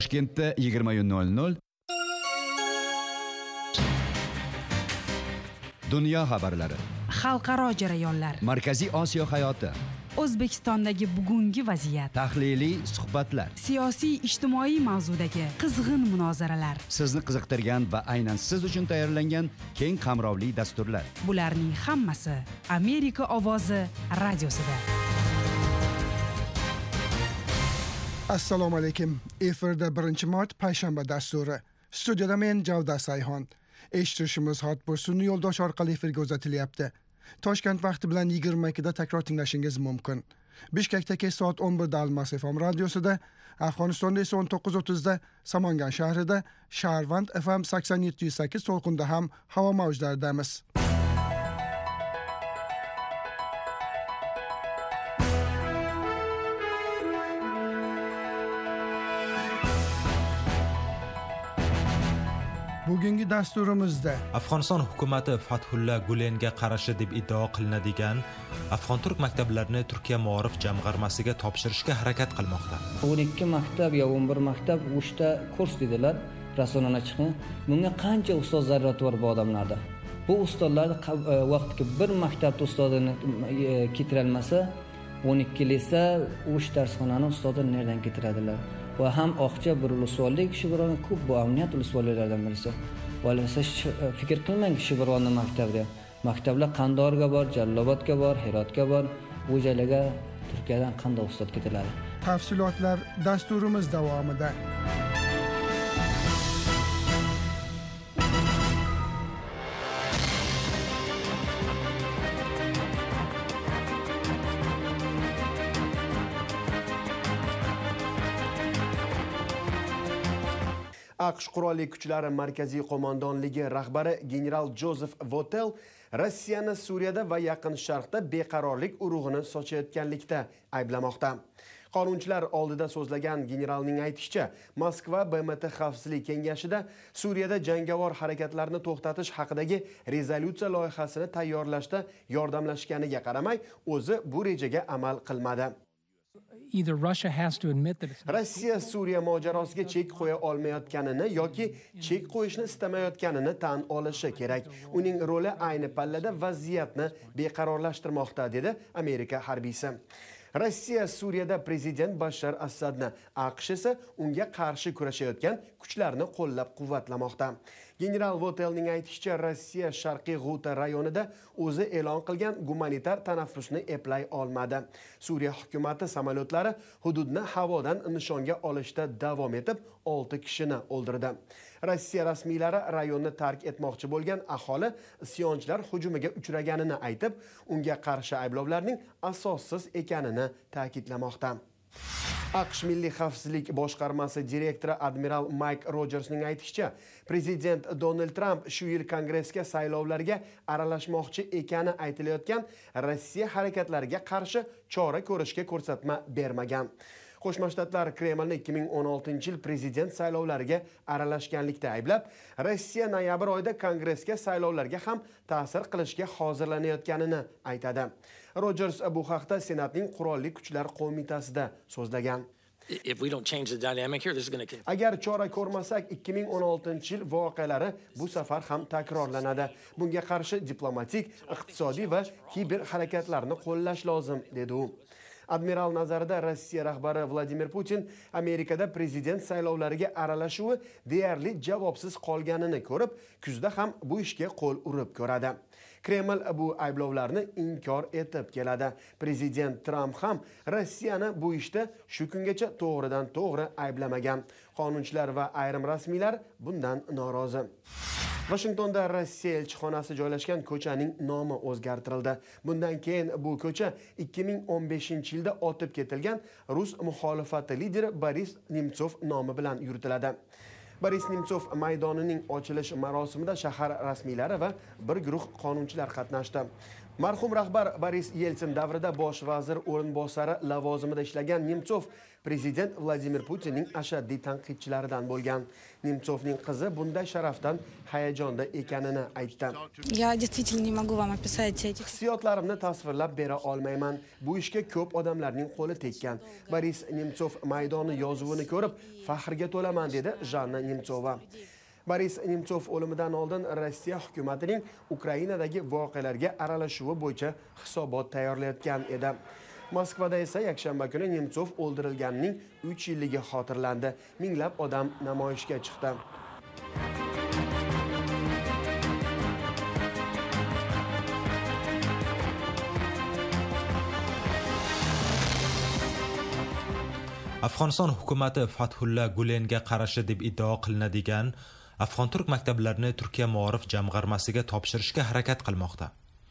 Toshkentda 20:00 Dunyo xabarlari, xalqaro jarayonlar, Markaziy Osiyo hayoti, O'zbekistondagi bugungi vaziyat, tahliliy suhbatlar, siyosiy ijtimoiy mavzudagi qizg'in munozaralar. sizni qiziqtirgan va aynan siz uchun tayyorlangan keng qamrovli dasturlar. Bularning hammasi Amerika ovozi radiosida. Assalomu alaykum. Efirda 1-mart payshanba dasturi. Studiyada men Javda Sayxon. Eshitishimiz hot bo'lsin yo'ldosh orqali efirga uzatilyapti. Toshkent vaqti bilan 22 da takror tinglashingiz mumkin. Bishkekdagi soat 11 da Almas FM radiosida, Afg'onistonda esa 19:30 da Samangan shahrida, Sharvand FM 87.8 to'lqinda ham havo mavjlaridamiz. Bugungi dasturimizda Afg'oniston hukumati Fathulla Gulenga qarshi deb iddao qilinadigan afg'on-turk maktablarini Turkiya Ma'orif jamg'armasiga topshirishga harakat qilmoqda. 12 maktab ya 11 maktab 3 ta kurs dedilar, Rasulona chiqni. Bunga qancha ustoz zarurati bor bu odamlarda? Bu ustozlarni vaqtga bir maktabda ustozini keltirolmasa, 12 lisa 3 darsxonani ustozini nerdan keltiradilar? Va ham oqcha bir ulusvollik Shibroni ko'p bu amniyat ulusvolliklardan birisi. Bo'lsa fikr qilmang Shibroni maktabda. Maktablar Qandorga bor, Jallobodga bor, Herotga bor. Bu joylarga Turkiyadan qanday ustoz ketiladi? Tafsilotlar dasturimiz davomida. AQSh qurolli kuchlari markaziy qo'mondonligi rahbari general Joseph Votel Rossiyani Suriyada va Yaqin Sharqda beqarorlik urug'ini sochayotganlikda ayblamoqda. Qonunchilar oldida so'zlagan generalning aytishicha, Moskva BMT Xavfsizlik kengashida Suriyada jangovar harakatlarni to'xtatish haqidagi rezolyutsiya loyihasini tayyorlashda yordamlashganiga qaramay, o'zi bu rejaga amal qilmadi. Rossiya Suriya mojarosiga chek qo'ya olmayotganini yoki chek qo'yishni istamayotganini tan olishi kerak. Uning roli ayni pallada vaziyatni beqarorlashtirmoqda, dedi Amerika harbiysi. Rossiya Suriyada prezident Bashar Asadni, AQSh esa unga qarshi kurashayotgan kuchlarni qo'llab-quvvatlamoqda. General Votelning aytishicha, Rossiya Sharqiy G'uta rayonida o'zi e'lon qilgan gumanitar tanaffusni eplay olmadi. Suriya hukumati samolyotlari hududni havodan nishonga olishda davom etib, 6 kishini o'ldirdi. Rossiya rasmiylari rayonni tark etmoqchi bo'lgan aholi isyonchilar hujumiga uchraganini aytib, unga qarshi ayblovlarning asossiz ekanini ta'kidlamoqda. AQSh Milliy xavfsizlik boshqarmasi direktori admiral Mike Rogersning aytishicha, prezident Donald Trump shu yil kongressga saylovlarga aralashmoqchi ekani aytilayotgan Rossiya harakatlariga qarshi chora ko'rishga ko'rsatma bermagan. Qo'shma Shtatlar Kremlni 2016-yil prezident saylovlariga aralashganlikda ayblab, Rossiya noyabr oyida kongressga saylovlarga ham ta'sir qilishga hozirlanayotganini aytadi. Rogers bu haqda Senatning Qurolli Kuchlar qo'mitasida so'zlagan. Agar chora ko'rmasak, 2016-yil voqealari bu safar ham takrorlanadi. Bunga qarshi diplomatik, iqtisodiy va kiber harakatlarni qo'llash lozim, dedi u. Admiral nazarida Rossiya rahbari Vladimir Putin Amerikada prezident saylovlariga aralashuvi deyarli javobsiz qolganini ko'rib, kuzda ham bu ishga qo'l urib ko'radi. Kreml bu ayblovlarni inkor etib keladi. Prezident Trump ham Rossiyani bu ishda shu kungacha to'g'ridan to'g'ri ayblamagan. Qonunchilar va ayrim rasmiylar bundan norozi. Washingtonda Rossiya elchixonasi joylashgan ko'chaning nomi o'zgartirildi. Bundan keyin bu ko'cha 2015-yilda otib ketilgan Rus muxolifati lideri Boris Nemtsov nomi bilan yuritiladi. Boris Nemtsov maydonining ochilish marosimida shahar rasmiylari va bir guruh qonunchilar qatnashdi. Marhum rahbar Boris Yeltsin davrida bosh vazir o'rinbosari lavozimida ishlagan Nemtsov prezident Vladimir Putinning ashaddiy tanqidchilaridan bo'lgan. Nemtsovning qizi bunday sharafdan hayajonda ekanini aytdi. Я действительно не могу вам описать этих. Hissiyotlarimni tasvirlab bera olmayman. Bu ishga ko'p odamlarning qo'li tekkan. Boris Nemtsov maydoni yozuvini ko'rib, faxrga to'laman dedi Janna Nemtsova. Boris Nemtsov o'limidan oldin Rossiya hukumatining Ukrainadagi voqealarga aralashuvi bo'yicha hisobot tayyorlayotgan edi. Moskvada esa yakshanba kuni Nemtsov o'ldirilganining 3 yilligi xotirlandi. Minglab odam namoyishga chiqdi. Afg'oniston hukumati Fathulla Gulenga qarshi deb iddao qilinadigan afg'on-turk maktablarini Turkiya Muorif jamg'armasiga topshirishga harakat qilmoqda.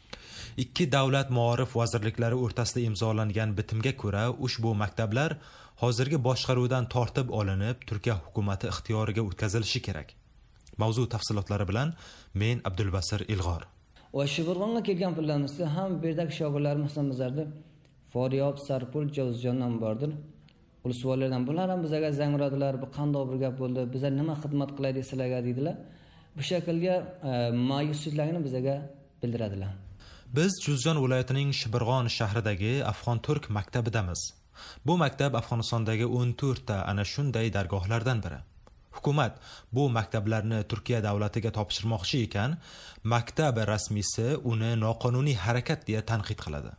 Ikki davlat muorif vazirliklari o'rtasida imzolangan bitimga ko'ra, ushbu maktablar hozirgi boshqaruvdan tortib olinib, Turkiya hukumati ixtiyoriga o'tkazilishi kerak. Mavzu tafsilotlari bilan men Abdulbasir Ilg'or. Va Shibirg'onga kelgan pullamizda ham bu yerdagi shogirdlarimiz ham bizlarda Foryob, Sarpul, Javuzjondan bordir. Ulusvollardan bular ham bizga zang uradilar, bu qanday bir gap bo'ldi, bizlar nima xizmat qilaylik sizlarga deydilar. Bu shaklga ma'yusliklarni bizga bildiradilar. Biz Juzjon viloyatining Shibirg'on shahridagi Afg'on-turk maktabidamiz. Bu maktab Afg'onistondagi 14 ta ana shunday dargohlardan biri. Hukumat bu maktablarni Turkiya davlatiga topshirmoqchi ekan, maktab rasmiysi uni noqonuniy harakat deya tanqid qiladi.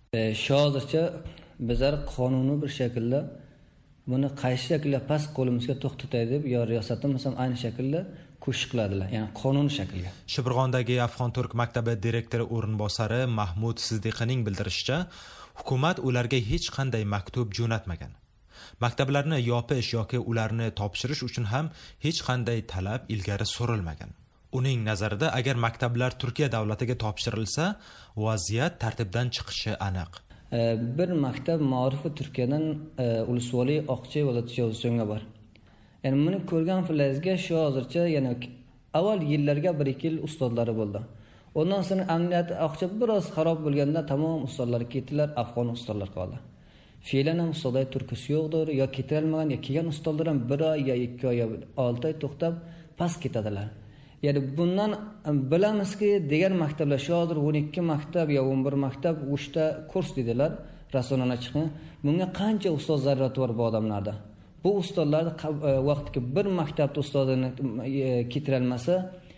Hozircha bizlar qonuniy bir shaklda buni qaysi shaklda past qo'limizga to'xtatay deb yo riyosatimiz ham ayni shaklda ko'shiq qiladilar, ya'ni qonuniy shaklga. Shibirg'ondagi Afg'on-turk maktabi direktori o'rinbosari Mahmud Sizdiqining bildirishicha, hukumat ularga hech qanday maktub jo'natmagan. Maktablarni yopish yoki ularni topshirish uchun ham hech qanday talab ilgari surilmagan. Uning nazarida, agar maktablar Turkiya davlatiga topshirilsa, vaziyat tartibdan chiqishi aniq. Bir maktab ma'rifi Turkiyadan Ulusvoli Oqchi viloyati Javuzjonga bor. Ya'ni buni ko'rgan filazga shu hozircha yana avval yillarga 1-2 yil ustozlari bo'ldi. Ondan so'ng amniyat Oqchi biroz xarob bo'lganda tamom ustozlar ketdilar, afg'on ustozlar qoldi. Fe'lan ham ustozlar turkisi yo'qdir, yo ketilmagan, yo kelgan ustozlar ham 1 oy yo 2 oy yo 6 oy to'xtab past ketadilar. Yani bundan bilamizki degan maktablar shu hozir 12 maktab yo 11 maktab 3 ta kurs dedilar Rasululloh chiqni. Bunga qancha ustoz zarurati bor bu odamlarda? Bu ustozlar vaqtki bir maktabda ustozini ketirolmasa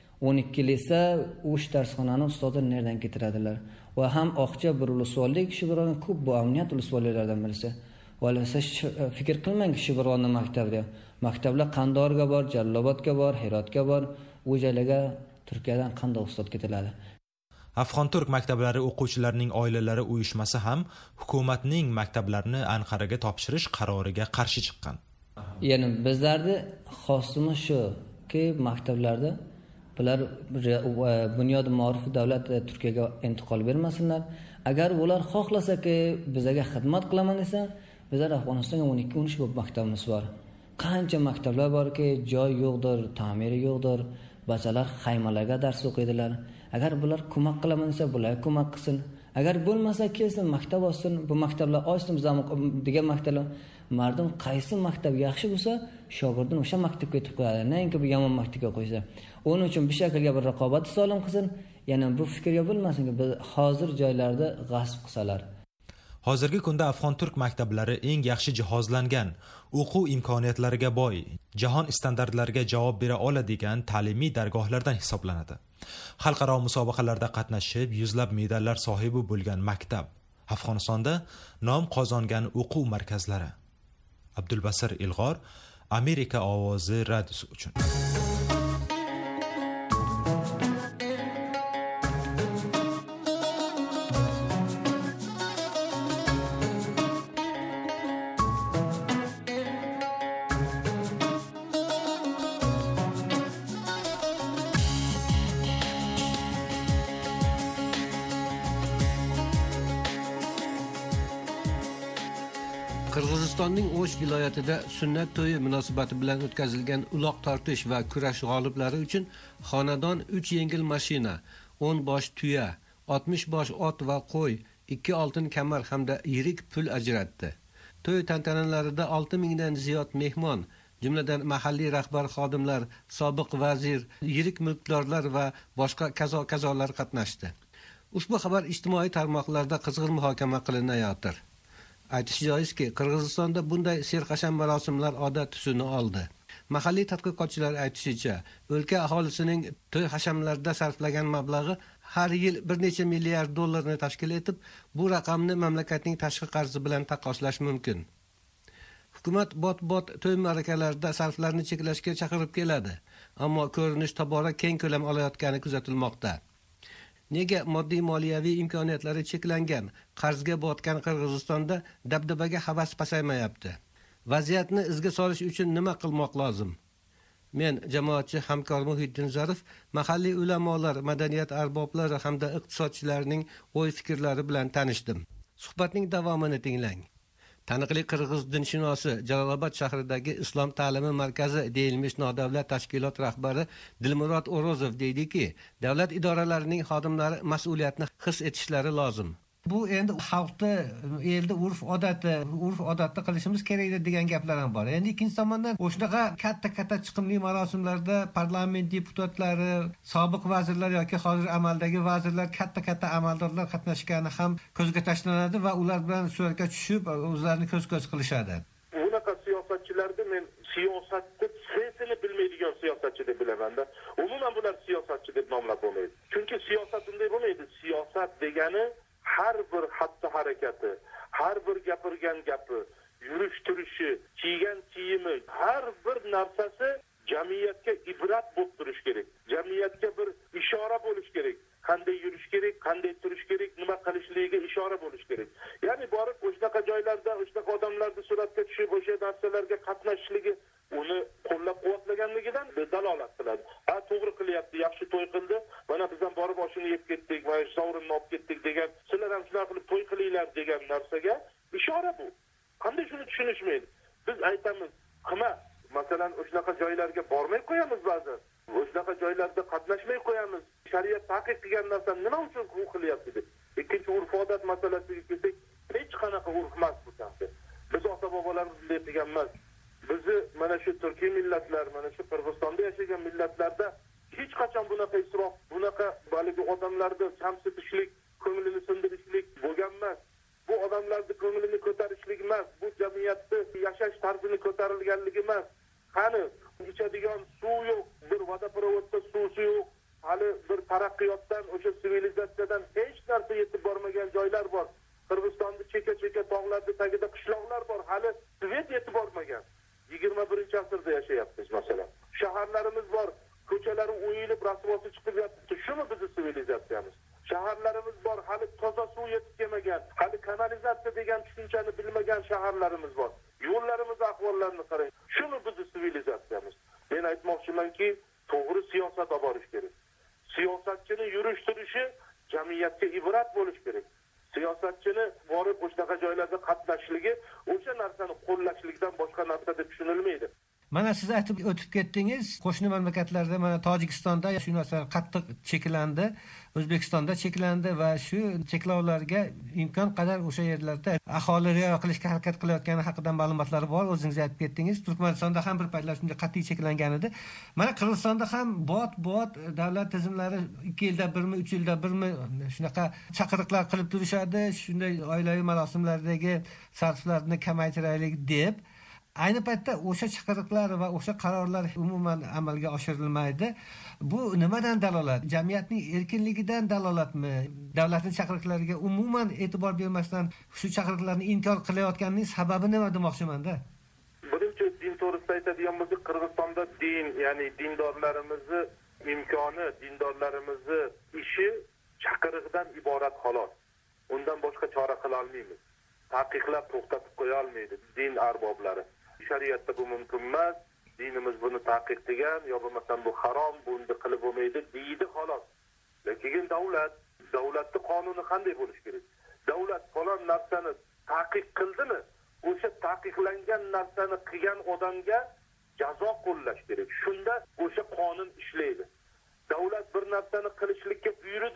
12 lisa 3 darsxonani ustozlar nereden ketiradilar? Va ham oqcha bir ulusvollik kishi bilan ko'p bu amniyat ulusvolliklardan birisi. Valasa fikr qilmang kishi bilan maktabda. Maktablar Qandorga bor, Jallobodga bor, Herotga bor. U joylarga Turkiyadan qanday ustoz ketiladi? Afg'on-turk maktablari o'quvchilarining oilalari uyushmasi ham hukumatning maktablarini Anqaraga topshirish qaroriga qarshi chiqqan. Ya'ni bizlarda xosimiz shuki maktablarda bular bunyod ma'ruf davlat Turkiyaga intiqol bermasinlar. Agar ular xohlasaki bizga xizmat qilaman desa, bizlar Afg'onistonga 12-13 ko'p maktabimiz bor. Qancha maktablar borki, joy yo'qdir, ta'miri yo'qdir. Bachalar xaymalarga dars o'qiydilar. Agar bular ko'mak qilaman desa, bular ko'mak qilsin. Agar bo'lmasa kelsin, maktab olsin, bu maktablar ochdim degan maktablar. Mardum qaysi maktab yaxshi bo'lsa, shogirdini o'sha maktabga yetib qo'yadi. Nega bu yomon maktabga qo'ysa. Uning uchun bir shaklga bir raqobat solim qilsin. Yana bu fikrga bo'lmasinki, biz hozir joylarda g'asb qilsalar. Hozirgi kunda Afg'on-turk maktablari eng yaxshi jihozlangan, o'quv imkoniyatlariga boy, jahon standartlariga javob bera oladigan ta'limiy dargohlardan hisoblanadi. Xalqaro musobaqalarda qatnashib, yuzlab medallar sohibi bo'lgan maktab Afg'onistonda nom qozongan o'quv markazlari. Abdulbasir Ilg'or, Amerika ovozi radiosi uchun. Qirg'izistonning O'sh viloyatida sunnat to'yi munosabati bilan o'tkazilgan uloq tortish va kurash g'oliblari uchun xonadon 3 yengil mashina, 10 bosh tuya, 60 bosh ot va qo'y, 2 oltin kamar hamda yirik pul ajratdi. To'y tantanalarida 6000 dan ziyod mehmon, jumladan mahalliy rahbar xodimlar, sobiq vazir, yirik mulkdorlar va boshqa kazolar qatnashdi. Ushbu xabar ijtimoiy tarmoqlarda qizg'in muhokama qilinayotir. Aytish joizki, Qirg'izistonda bunday serqasham marosimlar odat tusini oldi. Mahalliy tadqiqotchilar aytishicha, o'lka aholisining to'y hashamlarida sarflagan mablag'i har yil bir necha milliard dollarni tashkil etib, bu raqamni mamlakatning tashqi qarzi bilan taqqoslash mumkin. Hukumat bot-bot to'y ma'rakalarida sarflarni cheklashga chaqirib keladi, ammo ko'rinish tobora keng ko'lam olayotgani kuzatilmoqda. Nega moddiy moliyaviy imkoniyatlari cheklangan, qarzga botgan Qirg'izistonda dabdabaga havas pasaymayapti? Vaziyatni izga solish uchun nima qilmoq lozim? Men jamoatchi hamkor Muhiddin Zarif, mahalliy ulamolar, madaniyat arboblari hamda iqtisodchilarning o'y-fikrlari bilan tanishdim. Suhbatning davomini tinglang. Taniqli qirg'iz dinshunosi Jalolobod shahridagi Islom ta'limi markazi deyilmish nodavlat tashkilot rahbari Dilmurod O'rozov deydiki, davlat idoralarining xodimlari mas'uliyatni his etishlari lozim. Bu endi xalqda, elda urf-odatda qilishimiz kerak degan gaplar ham bor. Endi ikkinchi tomondan o'shanaqa katta chiqimli marosimlarda parlament deputatlari, sobiq vazirlar yoki hozir amaldagi vazirlar, katta amaldorlar qatnashgani ham ko'zga tashlanadi va ular bilan suratga tushib, o'zlarini ko'z qilishadi. Bunaqa siyosatchilarni men siyosatni sesini bilmaydigan siyosatchi deb bilaman-da. Umuman bular siyosatchi deb nomlab bo'lmaydi. Chunki siyosat unday bo'lmaydi. Siyosat degani har bir xatti harakati, har bir gapirgan gapi, yurish turishi, kiygan kiyimi, har bir narsasi jamiyatga ibrat bo'lib turish kerak. Jamiyatga bir ishora bo'lish kerak. Qanday yurish kerak, qanday turish kerak, nima qilishligiga ishora bo'lish kerak. Ya'ni borib o'shanaqa joylarda, o'shanaqa odamlarni suratga tushib, o'sha narsalarga qatnashishligi uni qo'llab-quvvatlaganligidan dalolat qiladi. Ha, to'g'ri qilyapti, yaxshi to'y qildi. Mana biz ham borib oshini yeb ketdik va sovrinni olib ketdik degan, sizlar ham shunaqa qilib to'y qilinglar degan narsaga ishora bu. Qanday shuni tushunishmaydi? Biz aytamiz, qilma. Masalan, o'shanaqa joylarga bormay qo'yamiz ba'zan. O'shanaqa joylarda qatnashmay qo'yamiz. Shariat taqiq qilgan narsani nima uchun u qilyapti deb. Ikkinchi urf-odat masalasiga kelsak, hech qanaqa urf emas bu narsa. Biz ota-bobolarimiz bunday qilgan emas. Bizi mana shu turkiy millatlar, mana shu Qirg'izistonda yashagan millatlarda hech qachon bunaqa isrof, bunaqa baligi odamlarni kamsitishlik, ko'nglini sindirishlik bo'lgan emas. Bu odamlarning ko'nglini ko'tarishlik emas, bu jamiyatni yashash tarzini ko'tarilganligi emas. Qani ichadigan suv yo'q, bir vodoprovodda suv yo'q, hali bir taraqqiyotdan, o'sha sivilizatsiyadan hech narsa yetib bormagan joylar bor. Qirg'izistonda cheka tog'larda tagida qishloqlar bor, hali svet yetib bormagan. 21-asrda yashayapmiz masalan. Shaharlarimiz bor, ko'chalari o'yilib, rasvosi chiqib yotibdi. Shumi bizning sivilizatsiyamiz? Shaharlarimiz bor, hali toza suv yetib kelmagan, hali kanalizatsiya degan tushunchani bilmagan shaharlarimiz bor. Yo'llarimiz ahvollarini qarang. Shuni bizning sivilizatsiyamiz. Men aytmoqchimanki, to'g'ri siyosat olib borish kerak. Siyosatchining yurish turishi jamiyatga ibrat bo'lish kerak. Siyosatchini borib o'shanaqa joylarda qatnashishligi o'sha narsani qo'llashlikdan boshqa narsa deb tushunilmaydi. Mana siz aytib o'tib ketdingiz, qo'shni mamlakatlarda, mana Tojikistonda shu narsa qattiq cheklandi, O'zbekistonda cheklandi va shu cheklovlarga imkon qadar o'sha yerlarda aholi rioya qilishga harakat qilayotgani haqida ma'lumotlar bor. O'zingiz aytib ketdingiz. Turkmanistonda ham bir paytlar shunday qat'iy cheklangan edi. Mana Qirg'izistonda ham bot davlat tizimlari 2 yilda birmi, 3 yilda birmi shunaqa chaqiriqlar qilib turishadi. Shunday oilaviy marosimlardagi sarflarni kamaytiraylik deb. Ayni paytda o'sha chaqiriqlar va o'sha qarorlar umuman amalga oshirilmaydi. Bu nimadan dalolat? Jamiyatning erkinligidan dalolatmi? Davlatning chaqiriqlariga umuman e'tibor bermasdan shu chaqiriqlarni inkor qilayotganining sababi nima demoqchiman-da? Birinchi din to'g'risida aytadigan bo'lsak, Qirg'izistonda din, ya'ni dindorlarimizni imkoni, dindorlarimizni ishi chaqiriqdan iborat xolos. Undan boshqa chora qila olmaymiz. Taqiqlab to'xtatib qo'ya olmaydi din arboblari. Shariatda bu mumkin emas, dinimiz buni taqiqlagan, yo bo'lmasam bu harom, buni qilib bo'lmaydi deydi xolos. Lekin davlatning qonuni qanday bo'lish kerak? Davlat falon narsani taqiq qildimi, o'sha taqiqlangan narsani qilgan odamga jazo qo'llash kerak. Shunda o'sha qonun ishlaydi. Davlat bir narsani qilishlikka buyurdimi,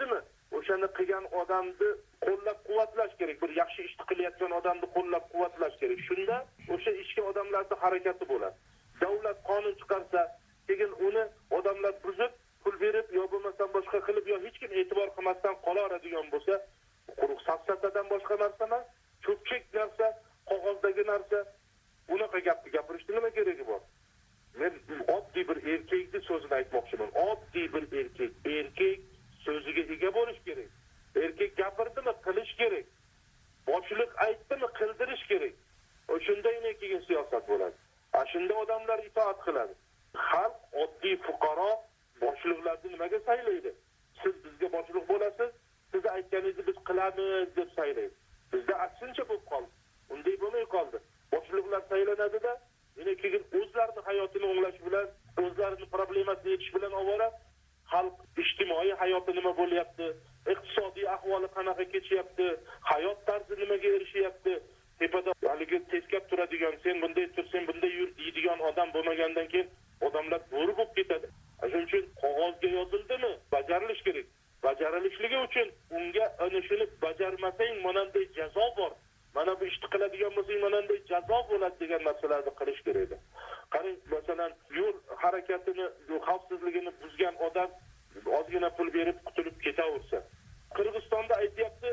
o'shani qilgan odamni qo'llab-quvvatlash kerak. Bir yaxshi ish qilayotgan odamni qo'llab-quvvatlash kerak. Shunda o'sha ishga odamlarning harakati bo'ladi. Davlat qonun chiqarsa, keyin uni odamlar buzib, pul berib, yo bo'lmasam boshqa qilib, yo hech kim e'tibor qilmasdan qolaradigan bo'lsa, quruq safsatadan boshqa narsa emas, ko'pchilik narsa, qog'ozdagi narsa, unaqa gapni gapirishni nima keragi bor? Men oddiy bir erkakning so'zini aytmoqchiman. Oddiy bir erkak, so'ziga ega bo'lish kerak. Erkak gapirdimi, qilish kerak. Boshliq aytdimi, qildirish kerak. O'shundan keyin siyosat bo'ladi. Shunda odamlar itoat qiladi. Xalq, oddiy fuqaro boshliqlarni nimaga saylaydi? Siz bizga boshliq bo'lasiz, siz aytganingizni biz qilamiz deb saylaydi. Bizda aksincha bo'lib qoldi. Unday bo'lmay qoldi. Boshliqlar saylanadi-da, keyin o'zlarining hayotini o'nglash bilan, o'zlarining problemasini yechish bilan ovora, xalq ijtimoiy hayoti nima bo'lyapti, iqtisodiy ahvoli qanaqa kechyapti, hayot tarzi nimaga erishyapti, tepada haligi teskab turadigan, sen bunday tur, sen bunday yur deydigan odam bo'lmagandan keyin odamlar bo'ri bo'lib ketadi. Shuning uchun qog'ozga yozildimi, bajarilish kerak. Bajarilishligi uchun unga ana shuni bajarmasang monanday jazo bor. Mana bu ishni qiladigan bo'lsang monanday jazo bo'ladi degan narsalarni qilish kerak. Qarang, masalan, yo'l harakatini, xavfsizligini buzgan odam ozgina pul berib qutulib ketaversa. Qirg'izistonda aytayapti,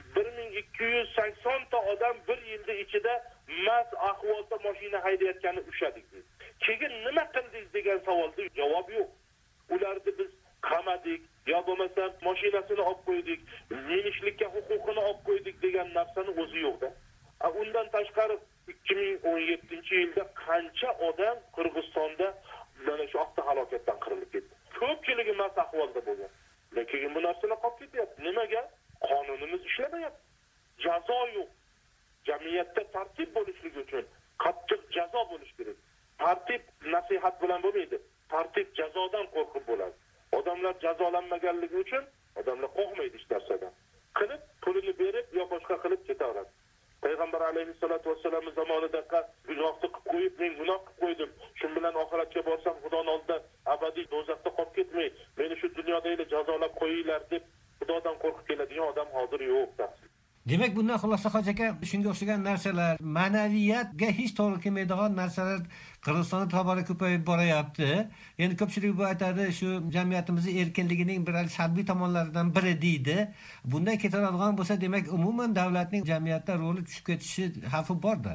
1280 ta odam bir yilda ichida mast ahvolda mashina haydayotgani ushladik deydi. Keyin nima qildingiz degan savolga javob yo'q. Ularni biz qamadik, yo bo'lmasa mashinasini olib qo'ydik, minishlikka huquqini olib qo'ydik degan narsani o'zi yo'q-da. Undan tashqari 2017-yilda qancha odam Qirg'izistonda mana shu avtohalokatdan qirilib ketdi. Ko'pchiligi mast ahvolda bo'lgan. Lekin bu narsalar qolib ketyapti. Nimaga? Qonunimiz ishlamayapti. Jazo yo'q. Jamiyatda tartib bo'lishligi uchun qattiq jazo bo'lish kerak. Tartib nasihat bilan bo'lmaydi. Tartib jazodan qo'rqib bo'ladi. Odamlar jazolanmaganligi uchun odamlar qo'rqmaydi hech narsadan. Qilib, pulini berib yo boshqa qilib ketaveradi. Payg'ambar alayhissalatu vassalam zamonida gunohni qilib qo'yib, men gunoh qilib qo'ydim. Shu bilan oxiratga borsam Xudoning oldida abadiy do'zaxda qolib ketmay, meni shu dunyoda jazolab qo'yinglar deb Xudodan qo'rqib keladigan odam hozir yo'q. Demak, bundan xulosa Hoji aka, shunga o'xshagan narsalar, ma'naviyatga hech to'g'ri kelmaydigan narsalar Qirg'izistonda tobora ko'payib boryapti. Endi ko'pchilik bu aytadi, shu jamiyatimizning erkinligining bir salbiy tomonlaridan biri deydi. Bunday ketaveradigan bo'lsa, demak, umuman davlatning jamiyatda roli tushib ketishi xavfi bor-da.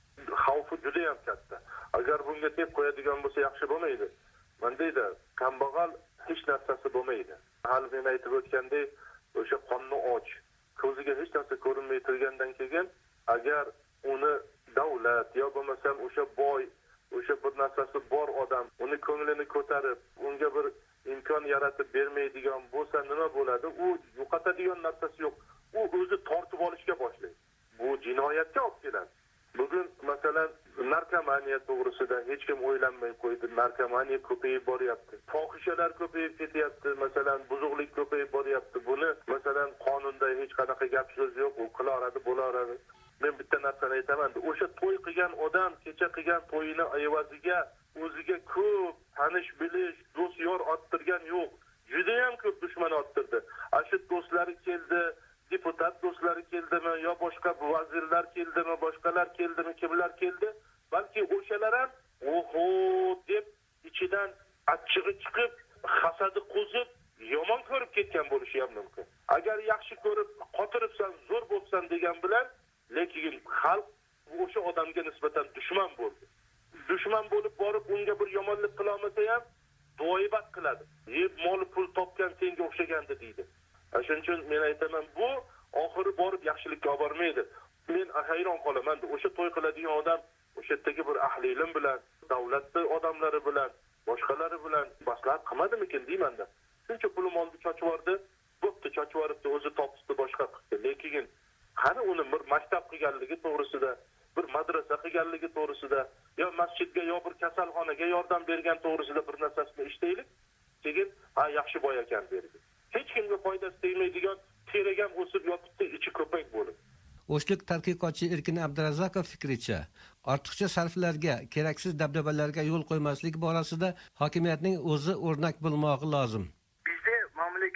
Xavfi juda ham katta. Agar bunga tep qo'yadigan bo'lsa, yaxshi bo'lmaydi. Mendayda kambag'al hech narsasi bo'lmaydi. Hali men aytib o'tgandek, o'sha qonni och, ko'ziga hech narsa ko'rinmay turgandan keyin, agar uni davlat yo bo'lmasam o'sha boy, o'sha bir narsasi bor odam uni ko'nglini ko'tarib, unga bir imkon yaratib bermaydigan bo'lsa nima bo'ladi? U yo'qotadigan narsasi yo'q. U o'zi tortib olishga boshlaydi. Bu jinoyatga olib keladi. Bugun masalan narkomaniya to'g'risida hech kim o'ylanmay qo'ydi. Narkomaniya ko'payib boryapti. Fohishalar ko'payib ketyapti. Masalan, buzuqlik ko'payib boryapti. Buni masalan qonunda hech qanaqa gap so'z yo'q. U qilaradi, bo'laradi. Men bitta narsani aytaman. O'sha to'y qilgan odam kecha qilgan to'yini evaziga o'ziga ko'p tanish bilish, do'st yor orttirgan yo'q. Juda ham ko'p dushman orttirdi. Shu do'stlari keldi, deputat do'stlari keldimi, yo boshqa vazirlar keldimi, boshqalar keldimi, kimlar keldi? Balki o'shalar ham oho deb ichidan achchig'i chiqib, hasadi qo'zib, yomon ko'rib ketgan bo'lishi ham mumkin. Agar yaxshi ko'rib, qotiribsan, zo'r bo'lsan degan bilan, lekin xalq o'sha odamga nisbatan dushman bo'ldi. Dushman bo'lib borib, unga bir yomonlik qila olmasa ham duoibat qiladi. Yeb mol pul topgan senga o'xshagandi deydi. Shuning uchun men aytaman, bu oxiri borib yaxshilikka olib bormaydi. Men hayron qolaman. O'sha to'y qiladigan odam o'sha yerdagi bir ahli ilm bilan, davlatning odamlari bilan, boshqalari bilan maslahat qilmadimikin deyman-da. Shuncha pulim oldi, chochib yordi, bo'pti, chochib yoribdi, o'zi topdi, boshqa qildi. Lekin qani uni bir maktab qilganligi to'g'risida, bir madrasa qilganligi to'g'risida, yo masjidga yo bir kasalxonaga yordam bergan to'g'risida bir narsasini eshitaylik. Keyin yaxshi boy ekan derdi. Hech kimga foydasi tegmaydigan teragam o'sib yotibdi, ichi ko'pak bo'lib. O'shlik tadqiqotchi Erkin Abdurazakov fikricha, ortiqcha sarflarga, keraksiz dabdabalarga yo'l qo'ymaslik borasida hokimiyatning o'zi o'rnak bo'lmoqi lozim. Bizda mamlakatda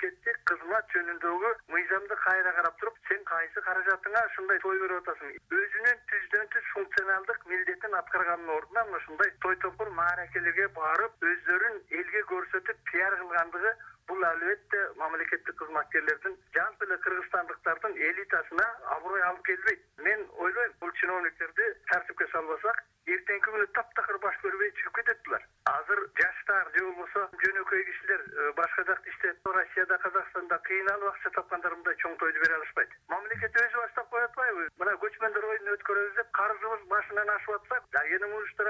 xizmat jönündəgi mizamda qayra qarab turib, sen qaysı xarajatına şunday toy verib otasın. Özünün tüz funksionaldık milletin atqarğanın ordundan şunday toy topur ma'rakelerge barıp, özlerin elge görsetip PR qılğandığı bu albatta mamlaketlik xizmatçilerden jan bile Kırgızstanlıklardan elitasına abroy alıp gelbeydi. Men oylayım, bu chinovniklerdi tartibga salbasak, ertengi kuni taptaqir baş görmey chiqib ketediler. Hazır yaşlar je bolsa jönököy kişiler başka dakta işte Rossiyada, Kazakstanda kıyınalып акча тапкандарымда чоң тойду бере алышпайт. Мамлекет өзү баштап коет атпайбы? Мына көчмөндөр оюн өткөрөбүз деп карызыбыз башынан ашып атсак, ени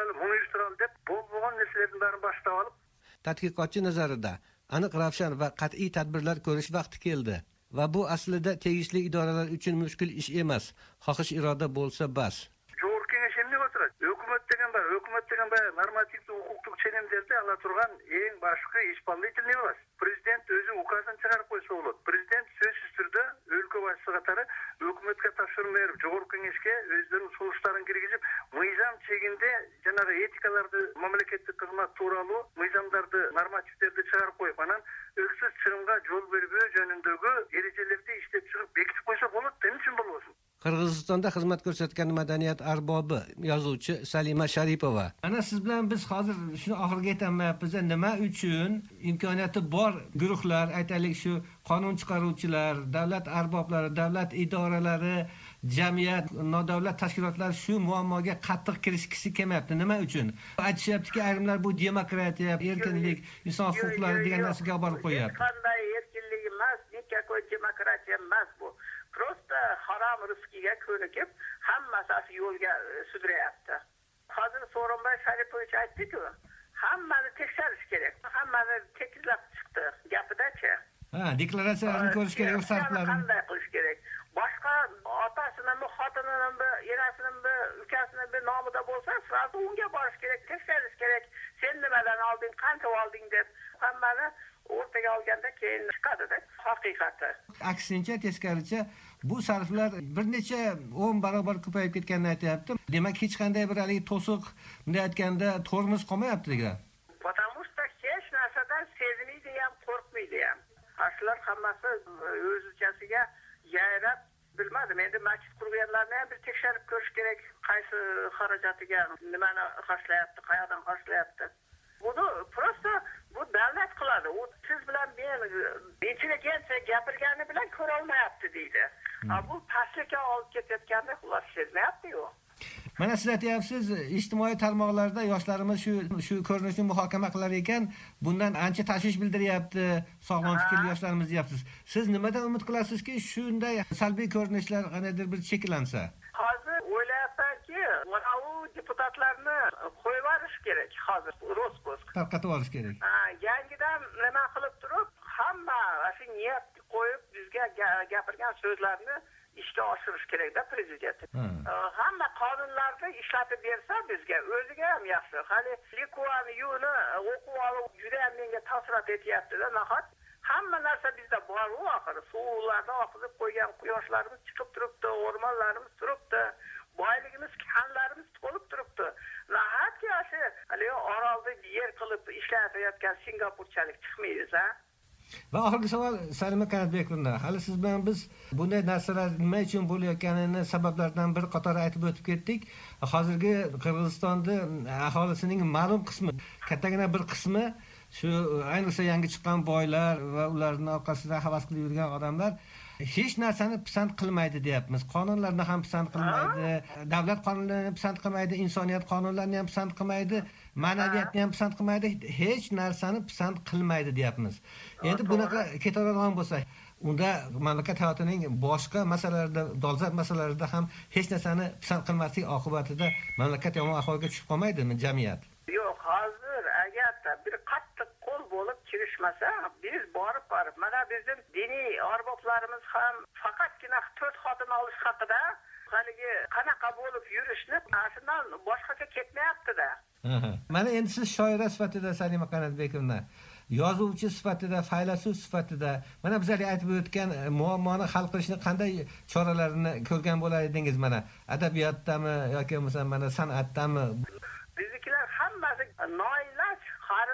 муну деп болгон нерселердин баарын баштап алып, tadqiqotchi nazarida aniq ravshan va qat'iy tadbirlar ko'rish vaqti keldi va bu aslida tegishli idoralar uchun mushkul ish emas, xohish iroda bo'lsa bas. Жогорку кеңеш эмне отурат? Өкмөт деген бар, нормативдик укуктук ченемдерди ала турган эң башкы исполнительный власть. Президент өзү указын чыгарып койсо болот. Президент сөзсүз түрдө өлкө башчысы катары өкмөткө тапшырма берип, жогорку кеңешке өздөрүнүн сунуштарын киргизип, мыйзам чегинде жанагы этикаларды, мамлекеттик кызмат тууралуу мыйзамдарды, нормативдерди чыгарып коюп, анан өксүз чыгымга жол бербөө жөнүндөгү эрежелерди иштеп чыгып бекитип койсо болот, эмне үчүн болбосун? Qirg'izistonda xizmat ko'rsatgan madaniyat arbobi yozuvchi Salima Sharipova. Ana siz bilan biz hozir shuni oxiriga yetmayapmiz. Nima uchun imkoniyati bor guruhlar, aytaylik shu qonun chiqaruvchilar, davlat arboblari, davlat idoralari, jamiyat, nodavlat tashkilotlar shu muammoga qattiq kirishkisi kelmayapti. Nima uchun? Aytishyaptiki, ayrimlar bu demokratiya, erkinlik, inson huquqlari degan narsaga olib borib qo'yapti. Qanday erkinlik emas, nechako demokratiya emas bu. Просто haram rizqiga ko'nikib, hammasi yo'lga sudrayapti. Hozir So'ronbay Sharipovich aytdi-ku, hammani tekshirish kerak. Hammani tekshirib chiqdi gapida-chi. Deklaratsiyalarni ko'rish kerak, sarflarni qanday qilish kerak? Boshqa otasinimi, xotininimi, erasinimi, ukasinimi nomida bo'lsa, sразу unga borish kerak, tekshirish kerak. Sen nimadan olding, qancha olding deb hammani o'rtaga olganda keyin chiqadi-da haqiqati. Aksincha, teskaricha bu sarflar bir necha 10 barobar ko'payib ketganini aytyapti. Demak, hech qanday bir haligi to'siq, bunday aytganda, tormoz qolmayapti degan. Потому что hech narsadan sezmaydi ham, qo'rqmaydi ham. Aslar hammasi o'zichasiga yayrab bilmadim. Endi masjid qurganlarni ham bir tekshirib ko'rish kerak, qaysi xarajatiga nimani xarjlayapti, qayerdan xarjlayapti. Buni prosta bu davlat qiladi. U siz bilan men intelligensiya gapirgani bilan ko'ra olmayapti deydi. Bu pastlikka olib ketayotganda xulos sezmayapti-ku. Mana siz aytyapsiz, ijtimoiy tarmoqlarda yoshlarimiz shu ko'rinishni muhokama qilar ekan, bundan ancha tashvish bildiryapti, sog'lom fikrli yoshlarimiz deyapsiz. Siz nimadan umid qilasizki, shunday salbiy ko'rinishlar qanaqadir bir cheklansa? Hozir o'ylayapmanki, mana u deputatlarni qo'yib yuborish kerak hozir, Rospusк. Tarqatib olish kerak. Yangidan nima qilib turib, hamma shu niyat qo'yib bizga gapirgan so'zlarni ishga oshirish kerak-da prezident. Hamma qonunlarni ishlatib bersa bizga o'ziga ham yaxshi. Hali Likuan yuni o'qib olib juda ham menga ta'sirot etyapti-da, nahot hamma narsa bizda bor-ku oxiri. Suvlarni oqizib qo'ygan quyoshlarimiz chiqib turibdi, o'rmonlarimiz turibdi, boyligimiz, kanlarimiz to'lib turibdi. Nahotki shu hali orolda yer qilib ishlatayotgan Singapurchalik chiqmaydi-a? Va oxirgi savol Salima Kanatbekovna, hali siz bilan biz bunday narsalar nima uchun bo'layotganini sabablaridan bir qator aytib o'tib ketdik. Hozirgi Qirg'izistonda aholisining ma'lum qismi, kattagina bir qismi shu ayniqsa yangi chiqqan boylar va ularning orqasidan havas qilib yurgan odamlar hech narsani pisand qilmaydi deyapmiz. Qonunlarni ham pisand qilmaydi, davlat qonunlarini pisand qilmaydi, insoniyat qonunlarini ham pisand qilmaydi, ma'naviyatni ham pisand qilmaydi, hech narsani pisand qilmaydi deyapmiz. Endi bunaqa ketaveradigan bo'lsa, unda mamlakat hayotining boshqa masalalarida, dolzarb masalalarida ham hech narsani pisand qilmaslik oqibatida mamlakat yomon ahvolga tushib qolmaydimi jamiyat? Yo'q, hozir agarda bir qattiq qo'l bo'lib kirishmasa, biz borib mana bizim diniy arboblarimiz ham faqatgina 4 xotin olish haqida haligi qanaqa bo'lib yurishni asldan boshqacha ketmayapti-da. Mana endi siz shoira sifatida Salima Kanatbekovna, yozuvchi sifatida, faylasuf sifatida mana bizlarga aytib o'tgan muammoni hal qilishni qanday choralarini ko'rgan bo'lar edingiz? Mana adabiyotdami yoki bo'lmasa mana san'atdami? Biznikilar hammasi noiloj qarinini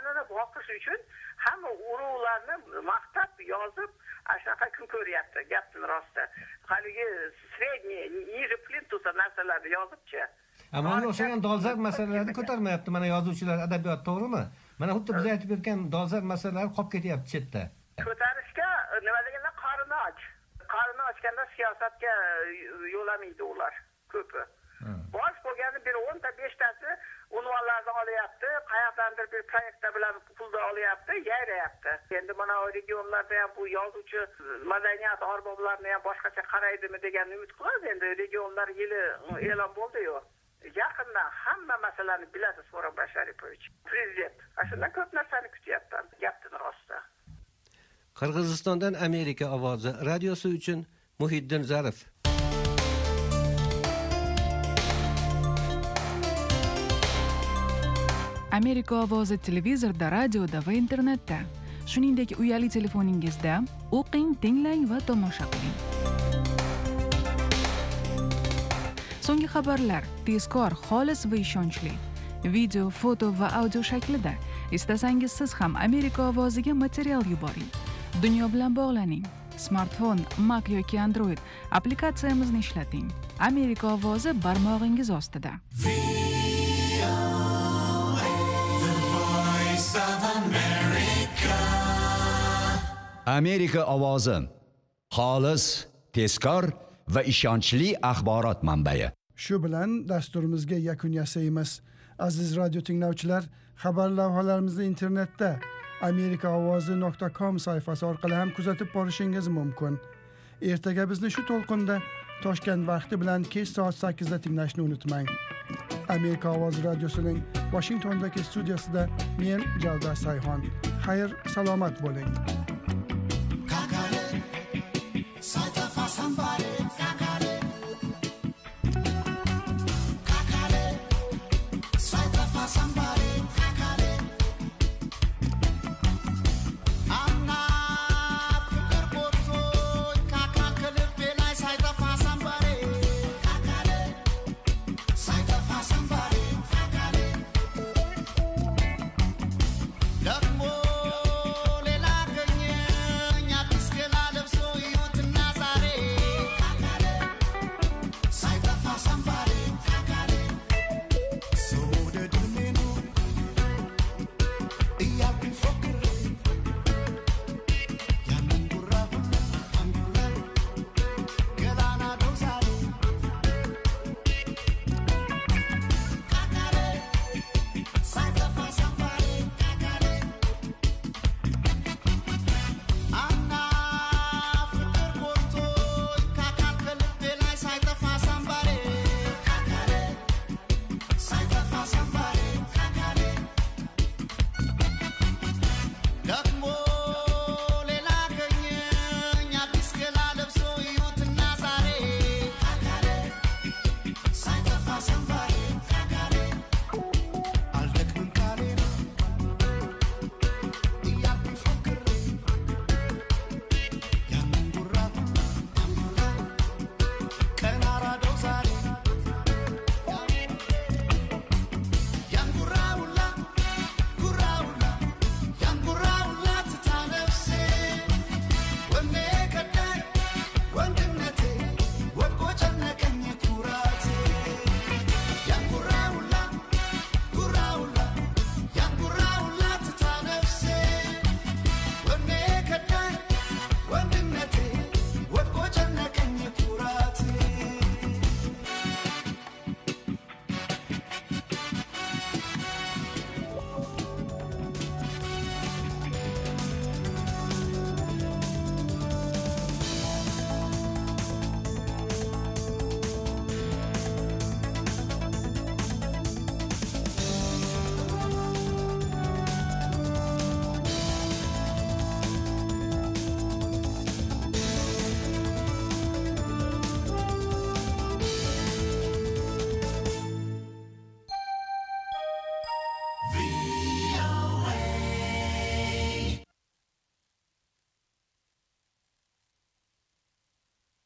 topish uchun hamma urug'larni maqtab yozib shunaqa kun ko'ryapti gapni rosti haligi sredniy ниже плинтуса narsalarni yozibchi mana o'shagan dolzarb masalalarni ko'tarmayapti mana yozuvchilar adabiyot to'g'rimi mana xuddi biz aytib o'tgan dolzarb masalalar qolib ketyapti chetda ko'tarishga nima deganda qorini ochganda siyosatga yo'lamaydi ular ko'pi bosh bo'lgani bir 10-5tasi unvonlarni olyapti qayoqdandir bir proyektlar bilan pulni olyapti yayrayapti endi mana regionlarda ham bu yozuvchi madaniyat arboblarini ham boshqacha qaraydimi degan umid qilamiz endi regionlar yili e'lon bo'ldi-yu yaqinda hamma masalani bilasiz So'ronbay Sharipovich prezident shundan ko'p narsani kutyapman gapni rosti Qirg'izistondan Amerika ovozi radiosi uchun Muhiddin Zarif. Amerika ovozi televizorda, radioda va internetda, shuningdek uyali telefoningizda o'qing, tinglang va tomosha qiling. So'nggi xabarlar tezkor, xolis va ishonchli. Video, foto va audio shaklida. Istasangiz siz ham Amerika ovoziga material yuboring. Dunyo bilan bog'laning. Smartfon, Mac yoki Android applikatsiyamizni ishlating. Amerika ovozi barmog'ingiz ostida. Amerika ovozi xolis, tezkor va ishonchli axborot manbai. Shu bilan dasturimizga yakun yasaymiz. Aziz radio tinglovchilar, xabar lavhalarimizni internetda amerikaovozi.com sayfasi orqali ham kuzatib borishingiz mumkin. Ertaga bizni shu to'lqinda Toshkent vaqti bilan kech soat 8 da tinglashni unutmang. Amerika ovozi radiosining Washingtondagi studiyasida men Javdar Sayhon. Xayr, salomat bo'ling.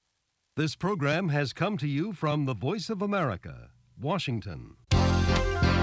This program has come to you from the Voice of America, Washington.